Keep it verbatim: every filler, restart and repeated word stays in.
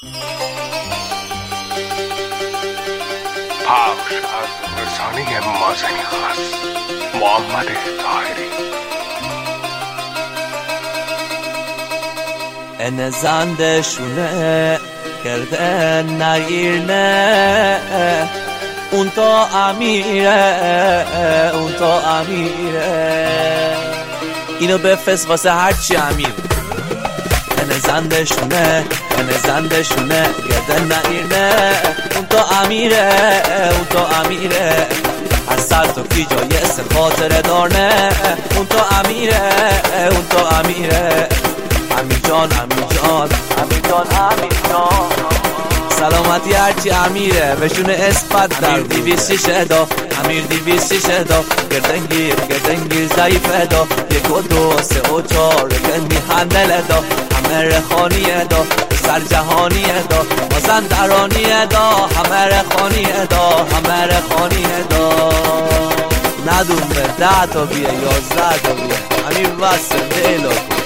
پخش از رسانه مازنی خاص محمد طاهری. ان زندشونه کردن نگیرنه اون تو امیره اون تو امیره اینو بفرست واسه هرچی امیر. ان زندشونه ان زندشونه کردن نگیرنه اون تو امیره اون تو امیره هر سر تو کی جای اسم خاطر دارنه اون تو امیره اون تو امیره. امیر جان امیر جان امیر جان امیر جان سلامتی هرچی امیره بشونه اسمت در دیویست شیش ادا امیر دیویست شیش ادا گردنگیر گردنگیر ضعیف ادا یک و دو سه و چار گندی حمل ادا همه رخانی ادا سر جهانی ادا مازن درانی ادا همه رخانی ادا همه رخانی ادا ندون به ده تا بیه یازده تا بیه امیر وصل دیلو